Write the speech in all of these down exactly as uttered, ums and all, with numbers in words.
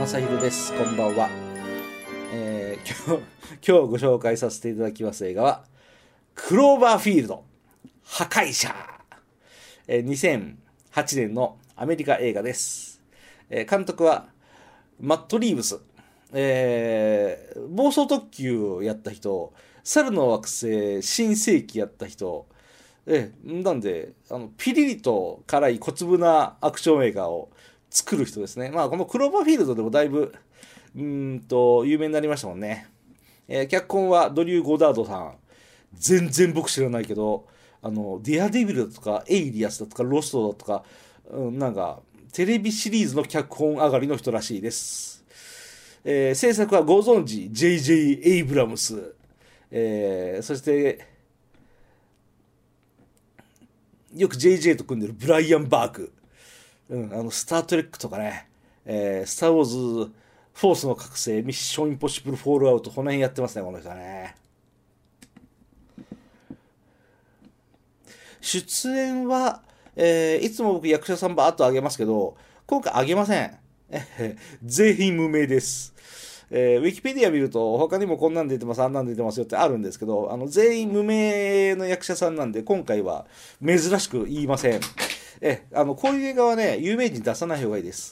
正弘です。こんばんは。えー、今日、今日ご紹介させていただきます映画は、クローバーフィールド破壊者。えー、にせんはちねんのアメリカ映画です。えー、監督はマット・リーブス。えー、暴走特急をやった人、猿の惑星新世紀やった人、えー、なんであのピリリと辛い小粒なアクション映画を作る人ですね。まあこのクローバーフィールドでもだいぶうーんと有名になりましたもんね。えー、脚本はドリュー・ゴダードさん。全然僕知らないけど、あのディアデビルだとかエイリアスだとかロストだとか、うん、なんかテレビシリーズの脚本上がりの人らしいです。えー、制作はご存知 ジェイジェイ エイブラムス、えー、そしてよく ジェイジェイ と組んでるブライアン・バーク、うん、あのスター・トレックとかね、えー、スター・ウォーズ・フォースの覚醒、ミッション・インポッシブル・フォールアウト、この辺やってますね、この人はね。出演は、えー、いつも僕役者さんバーッと上げますけど、今回上げません。全員無名です。えー、ウィキペディア見ると他にもこんなん出てますあんなん出てますよってあるんですけど、あの全員無名の役者さんなんで今回は珍しく言いません。えあのこういう映画はね有名人出さない方がいいです。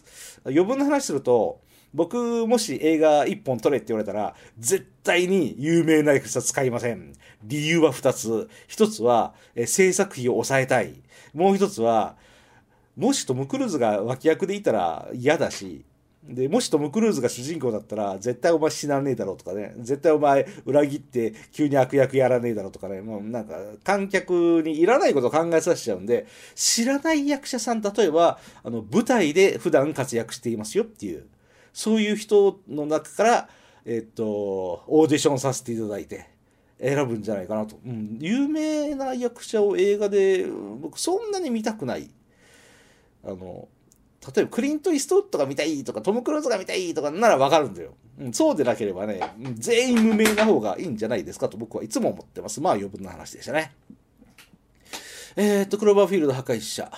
余分な話すると、僕もし映画いっぽん撮れって言われたら絶対に有名な役者使いません。理由はふたつ。ひとつはえ制作費を抑えたい。もうひとつはもしトム・クルーズが脇役でいたら嫌だし、でもしトム・クルーズが主人公だったら絶対お前死なねえだろうとかね、絶対お前裏切って急に悪役やらねえだろうとかね、もうなんか観客にいらないことを考えさせちゃうんで、知らない役者さん、例えばあの舞台で普段活躍していますよっていう、そういう人の中からえっとオーディションさせていただいて選ぶんじゃないかなと、うん、有名な役者を映画で僕そんなに見たくない。あの例えばクリント・イーストウッドが見たいとかトム・クルーズが見たいとかならわかるんだよ、うん、そうでなければね全員無名な方がいいんじゃないですかと僕はいつも思ってます。まあ余分な話でしたね。えー、っとクローバーフィールド破壊者、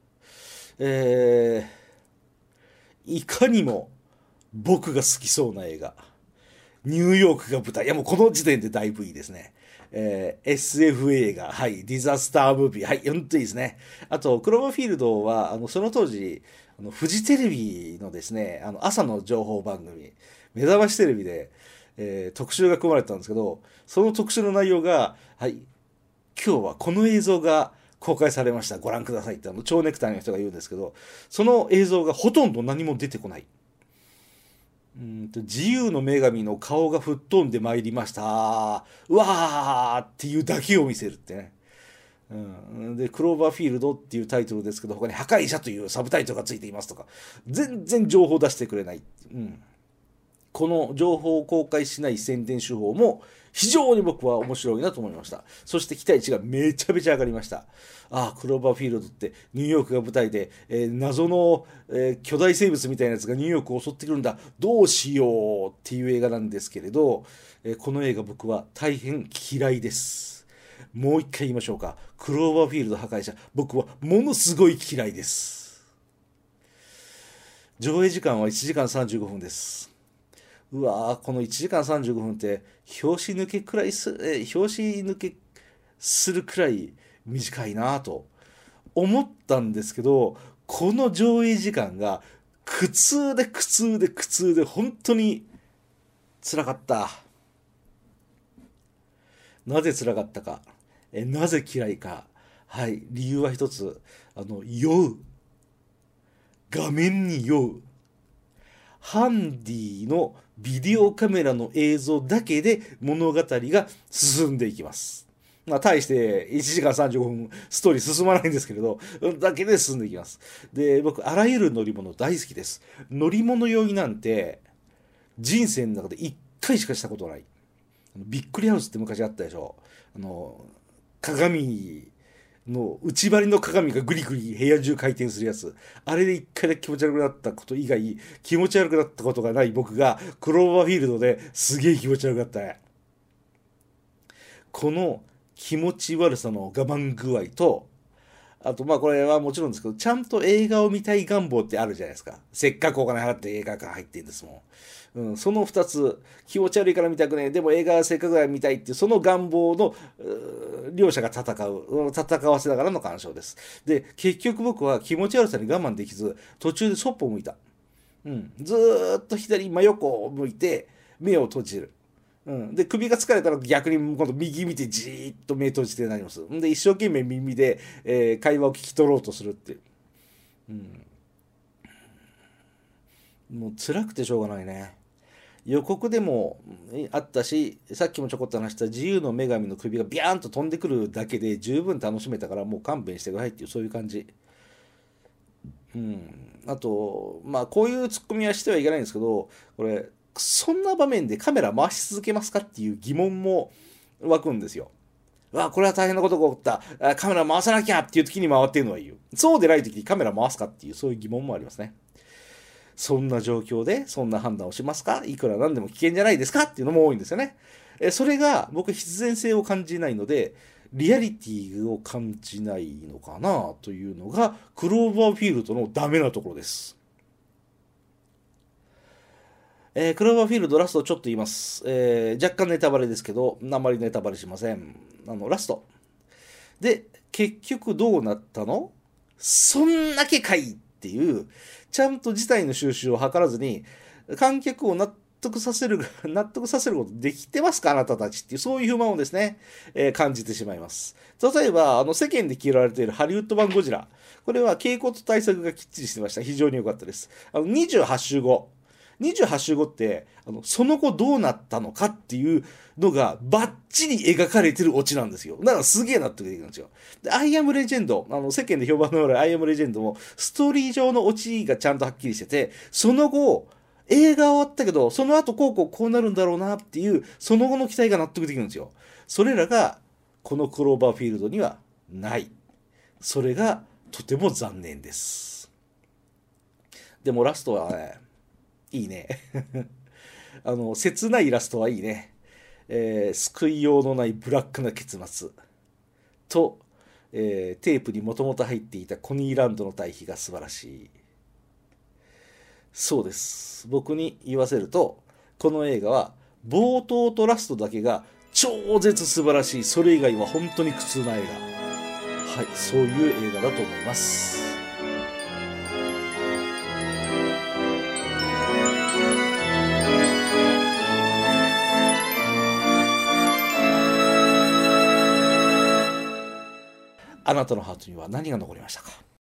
えー、いかにも僕が好きそうな映画、ニューヨークが舞台。いやもうこの時点でだいぶいいですね。えー、エスエフ 映画、はい、ディザスタームービー、はい、本当にいいですね。あと、クローバーフィールドは、あの、その当時、あの、フジテレビのですね、あの、朝の情報番組、目覚ましテレビで、えー特集が組まれてたんですけど、その特集の内容が、はい、今日はこの映像が公開されました。ご覧くださいって、あの、蝶ネクタイの人が言うんですけど、その映像がほとんど何も出てこない。うんと自由の女神の顔が吹っ飛んでまいりました。うわーっていうだけを見せるってね。うん、で、クローバーフィールドっていうタイトルですけど、他に破壊者というサブタイトルがついていますとか、全然情報を出してくれない。うん、この情報を公開しない宣伝手法も非常に僕は面白いなと思いました。そして期待値がめちゃめちゃ上がりました。ああ、クローバーフィールドってニューヨークが舞台で、えー謎の、えー巨大生物みたいなやつがニューヨークを襲ってくるんだ。どうしようっていう映画なんですけれど、えーこの映画僕は大変嫌いです。もう一回言いましょうか。クローバーフィールド破壊者。僕はものすごい嫌いです。上映時間はいちじかんさんじゅうごふんです。うわーこのいちじかんさんじゅうごふんって拍子抜けくらいす、え拍子抜けするくらい短いなと思ったんですけど、この上映時間が苦痛で苦痛で苦痛で本当に辛かった。なぜ辛かったか、えなぜ嫌いか。はい、理由は一つ。あの酔う、画面に酔う。ハンディのビデオカメラの映像だけで物語が進んでいきます。まあ、対していちじかんさんじゅうごふんストーリー進まないんですけれど、だけで進んでいきます。で、僕、あらゆる乗り物大好きです。乗り物酔いなんて人生の中でいっかいしかしたことない。びっくりハウスって昔あったでしょ。あの、鏡の内張りの鏡がグリグリ部屋中回転するやつ、あれで一回だけ気持ち悪くなったこと以外気持ち悪くなったことがない僕がクローバーフィールドですげえ気持ち悪くなったね。この気持ち悪さの我慢具合と、 あとまあこれはもちろんですけど、ちゃんと映画を見たい願望ってあるじゃないですか。せっかくお金払って映画館入ってるんですもん。うん、その二つ、気持ち悪いから見たくねえ、でも映画せっかくだから見たいっていう、その願望の、両者が戦う、戦わせながらの鑑賞です。で、結局僕は気持ち悪さに我慢できず、途中でそっぽを向いた。うん、ずーっと左、真横を向いて、目を閉じる。うん、で首が疲れたら逆に今度右見てじーっと目閉じてなります。で一生懸命耳で、えー会話を聞き取ろうとするっていう、うん、もう辛くてしょうがないね。予告でもえあったし、さっきもちょこっと話した自由の女神の首がビャーンと飛んでくるだけで十分楽しめたから、もう勘弁してくださいっていう、そういう感じ。うん、あとまあこういうツッコミはしてはいけないんですけど、これそんな場面でカメラ回し続けますかっていう疑問も湧くんですよ。わあ、これは大変なことが起こった。あカメラ回さなきゃっていう時に回ってるのはいいよ。そうでない時にカメラ回すかっていう、そういう疑問もありますね。そんな状況でそんな判断をしますか、いくらなんでも危険じゃないですかっていうのも多いんですよね。えそれが僕必然性を感じないので、リアリティを感じないのかなというのがクローバーフィールドのダメなところです。えークローバーフィールドラストちょっと言います。えー若干ネタバレですけど、あんまりネタバレしません。あの、ラスト。で、結局どうなったの、そんだけかいっていう、ちゃんと事態の収拾を図らずに、観客を納得させる、納得させることできてますかあなたたちっていう、そういう不満をですね、えー感じてしまいます。例えば、あの、世間で嫌われているハリウッド版ゴジラ。これは傾向と対策がきっちりしてました。非常に良かったです。あの、にじゅうはち週後。にじゅうはち週後って、あの、その後どうなったのかっていうのがバッチリ描かれてるオチなんですよ。だからすげえ納得できるんですよ。で、アイアムレジェンド、あの、世間で評判のあるアイアムレジェンドも、ストーリー上のオチがちゃんとはっきりしてて、その後、映画終わったけど、その後こうこうこうなるんだろうなっていう、その後の期待が納得できるんですよ。それらが、このクローバーフィールドにはない。それが、とても残念です。でもラストはね、いいね。あの、切ないイラストはいいね。えー救いようのないブラックな結末と、えーテープにもともと入っていたコニーランドの対比が素晴らしい。そうです。僕に言わせると、この映画は冒頭とラストだけが超絶素晴らしい。それ以外は本当に苦痛な映画。はい、そういう映画だと思います。あなたのハートには何が残りましたか？